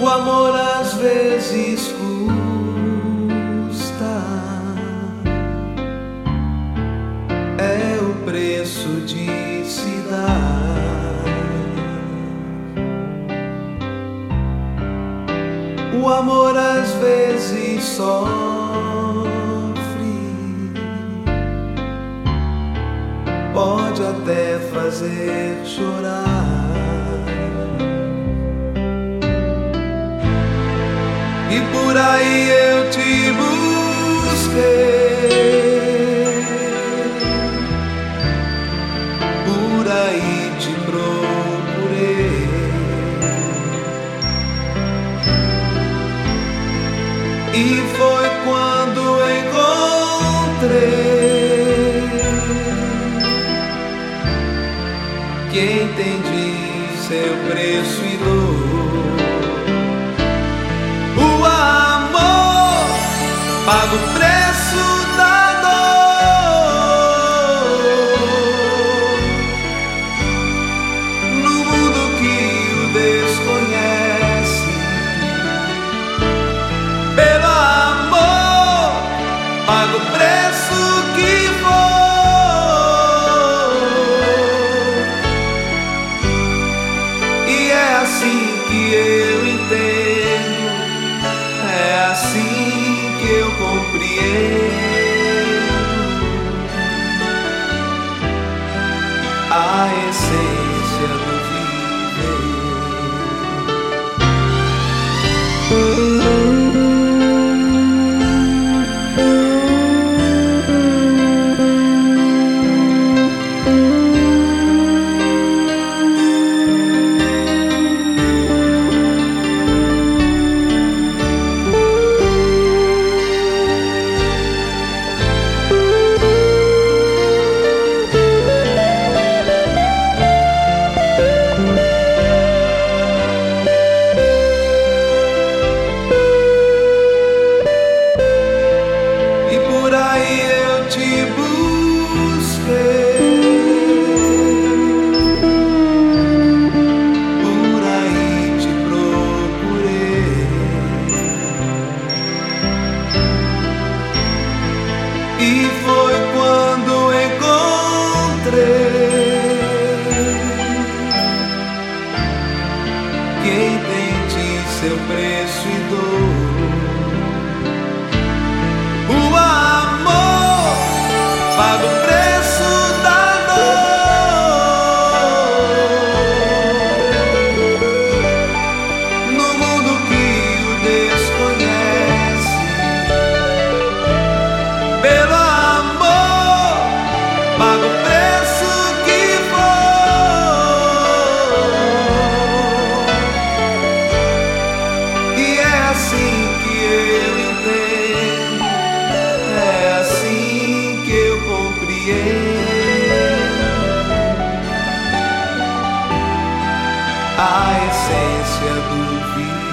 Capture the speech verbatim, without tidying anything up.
O amor às vezes custa, é o preço de se dar. O amor às vezes sofre, pode até fazer chorar. E por aí eu te busquei, por aí te procurei, e foi quando encontrei que entendi seu preço e dor. Paga o preço da dor no mundo que o desconhece. Pelo amor, paga o preço que for. E é assim que eu entendo, é assim que eu compreendo a essência do E foi quando encontrei que entendi seu preço e dor. O amor paga o preço da dor no mundo que o desconhece. Pelo amor, paga o preço que for. E é assim que eu entendo, é assim que eu compreendo a essência do viver.